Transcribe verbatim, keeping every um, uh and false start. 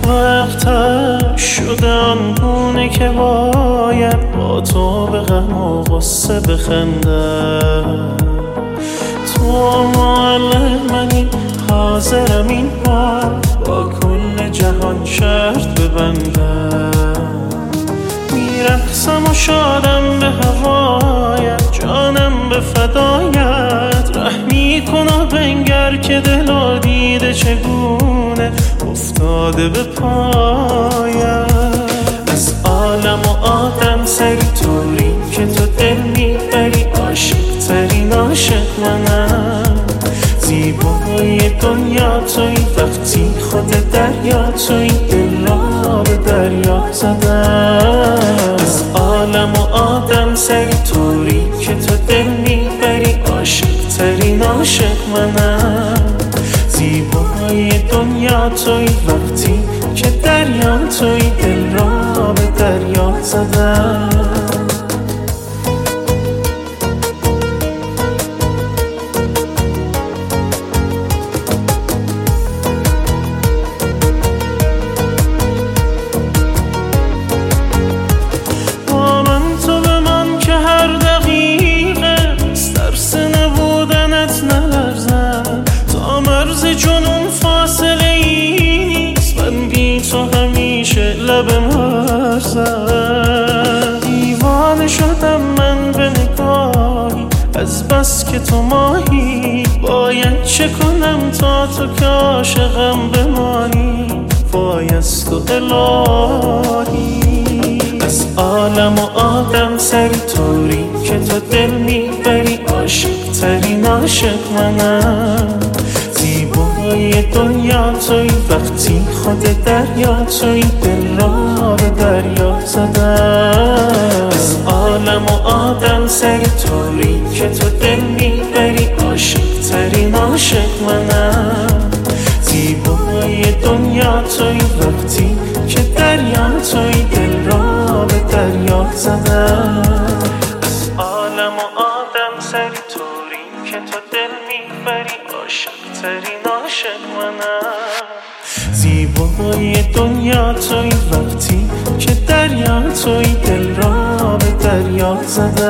وقت شده آنگونه که باید با تو به غم و غصه بخندم. تو معلم منی، حاضرم این بار با کل جهان شرط ببندم. میرقصم و شادم به هوایت، جانم به فدایت. رحمی کن و بنگر که دل و دیده چگونه افتاده به پایت. از عالم و آدم سری طوری که تو دل میبری، عاشق ترین عاشق منم. زیبای دنیا توی، وقتی خود دریا توی، دل را به دریا زدم. از عالم و آدم سری طوری که تو دل میبری، عاشق ترین عاشق منم. زیبای دنیا توی، وقتی که دریا توی، دل را به دریا زدم. جنون فاصله ای نیست، من بی تو همیشه لب مرزم. دیوانه شدم من به نگاهی، از بس که تو ماهی. باید چه کنم تا تو که عاشقم بمانی، بایست تو الهی. از عالم و آدم سری طوری که تو دل میبری، عاشق ترین عاشق منم. زیبای دنیا توی، وقتی خود دریا توی، دل را به دریا زدم. از عالم و آدم سری طوری که تو دل میبری، عاشق ترین عاشق منم. زیبای دنیا توی، وقتی که دریا توی، دل را به دریا زدم. از عالم و آدم سری طوری که تو دل میبری، عاشق ترین عاشق منم. زیبای دنیا توی، وقتی که دریا توی، دل را به دریا زدم.